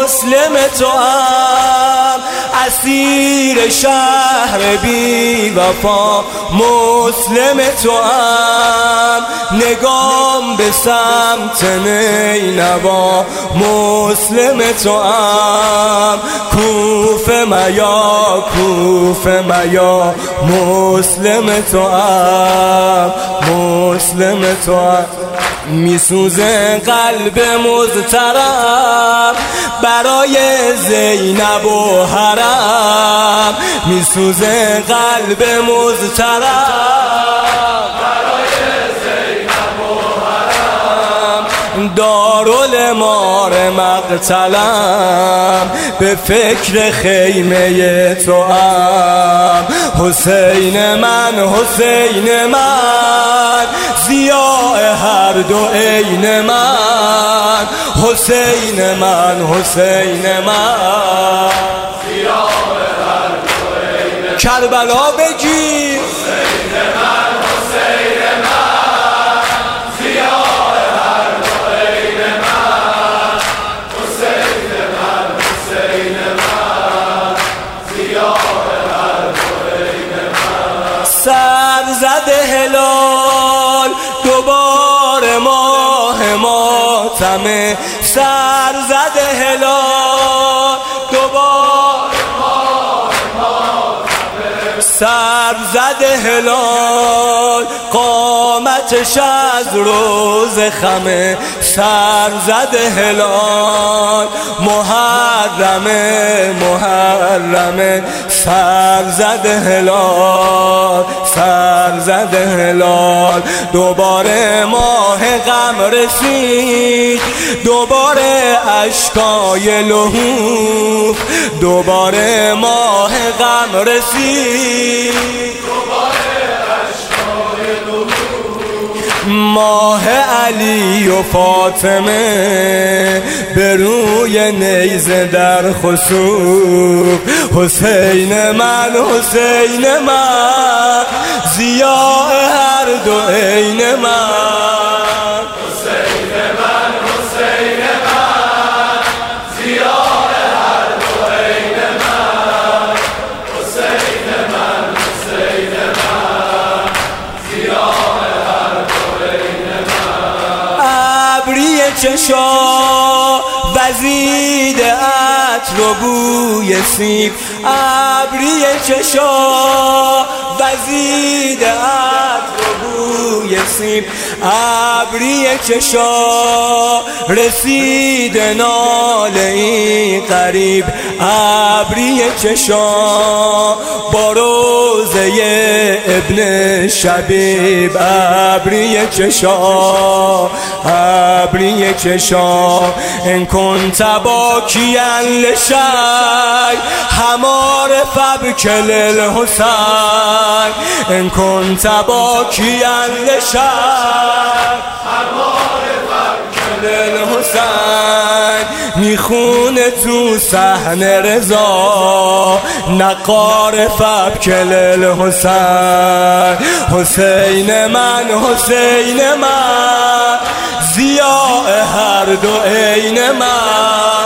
مسلم تو هم اسیر شهر بی وفا مسلم تو هم نگام به سمت نینوا مسلم تو هم کوفه میا کوفه میا مسلم تو هم مسلم تو هم میسوزه قلب مضطرب برای زینب و حرم میسوزه قلب مضطرب برای زینب و حرم دارالمار مقتلم به فکر خیمه تو هم حسین من ضیاء هر دو عین من حسین من ضیاء هر دو عین من کربلا بگی حسین من ضیاء هر دو عین من حسین من ضیاء هر دو عین من سر زده هلال دوباره ماه ماتمه سر زده هلال دوباره ماه ماتمه سر زده هلال قامتش از روز خمه سر زده هلال محرمه سر زده هلال دوباره ماه غم رسید دوباره اشکای لهوف دوباره ماه غم رسید ماه علی و فاطمه به روی نیزه در خسوف حسین من ضیاء هر دو عین من حسین من ضیاء هر دو عین من حسین من ابری چشا وزید عطر و بوی سیب ابری چشا وزید عطر و بوی سیب ابری چشا رسید ناله ای قریب ابری چشا با روزه ابن شبیب ابری چشا ان كنت باكيا لشي حمار فابكل الحسين ان كنت باكيا لشي حمار فابكل الحسين میخونه تو صحن رضا نقار فابکل الحسین حسین من ضیاء هر دو عین من